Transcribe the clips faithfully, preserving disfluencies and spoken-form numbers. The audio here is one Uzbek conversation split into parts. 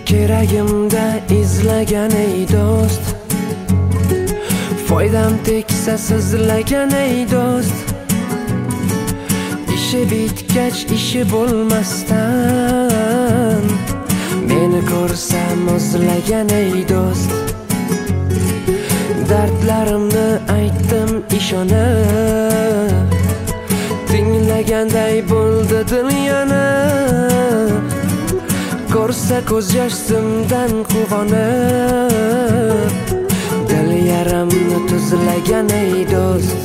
keragimda izlagan ey do'st, foydam tegsa sizlagan ey do'st, ishi bitgach ishi bo'lmasdan meni ko'rsam o'zlagan ey do'st. Dardlarimni aytdim ishonib, tinglaganday bo'ldi dil yana. Ko'rsa ko'z yoshimdan quvonib, dil yaramni tuzlagan ey do'st.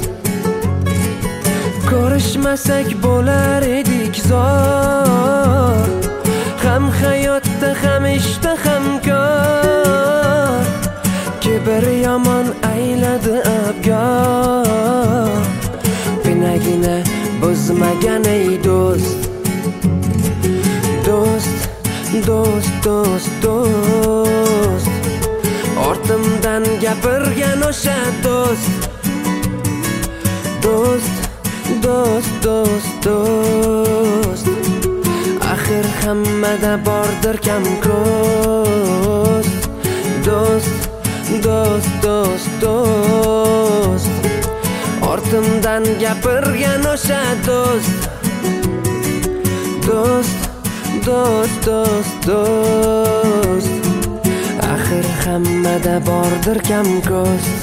Ko'rishmasak bo'lar edik zor, ham hayotda ham ishda ham kor. Kibr yomon ayladi abgor, pinagini buzmagan ey do'st. Do'st, do'st, do'st, do'st, ortimdan gapirgan o'sha do'st. Do'st, do'st, do'st, do'st, axir hammada bordir kam ko'st. Do'st, do'st, do'st, do'st, ortimdan gapirgan o'sha do'st. Do'st, do'st, do'st, do'st, axir hammada bordir kam ko'st.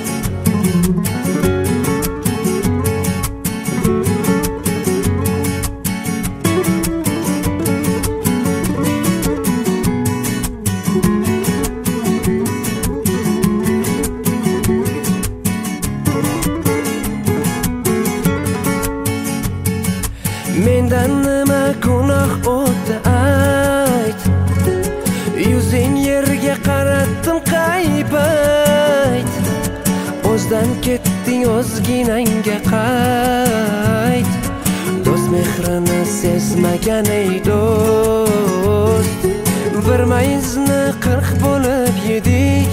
Mendan nima gunoh o'tdi ayt, yuzing yerga qaratdim qaybayt. O'zdan ketding o'zginangga qayt, do'st mehrini sezmagan ey do'st. Bir mayizni qirq bo'lib yedik,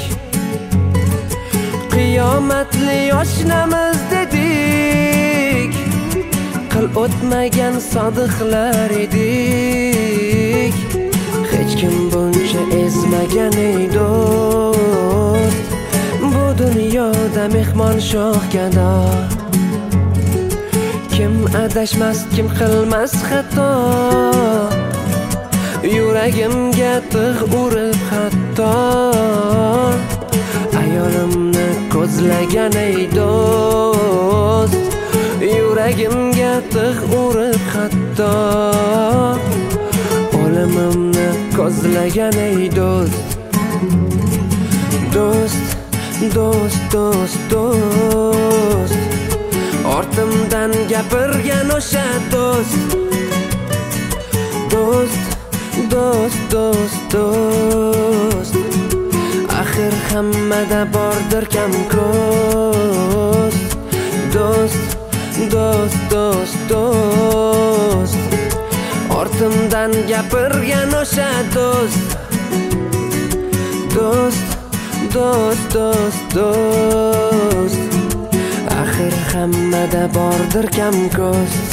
qiyomatli oshnamiz dedik. Qil o'tmagan sodiqlar edik, hech kim buncha ezmagan ey do'st. Bu dunyoda mehmon shoh gado, kim adashmas kim qilmas xato. Yuragimga tig' urib hatto, ayolimni ko'zlagan ey do'st. Yuragimga tig' urib hatto, o'limimni ko'zlagan ey do'st. Do'st, do'st, do'st, do'st, ortimdan gapirgan o'sha do'st. Do'st, do'st, do'st, do'st, axir hammada bordir kam ko'st. Do'st, do'st, do'st, do'st, ortimdan gapirgan o'sha do'st. Do'st, do'st, do'st, do'st, axir hammada bordir kam ko'st.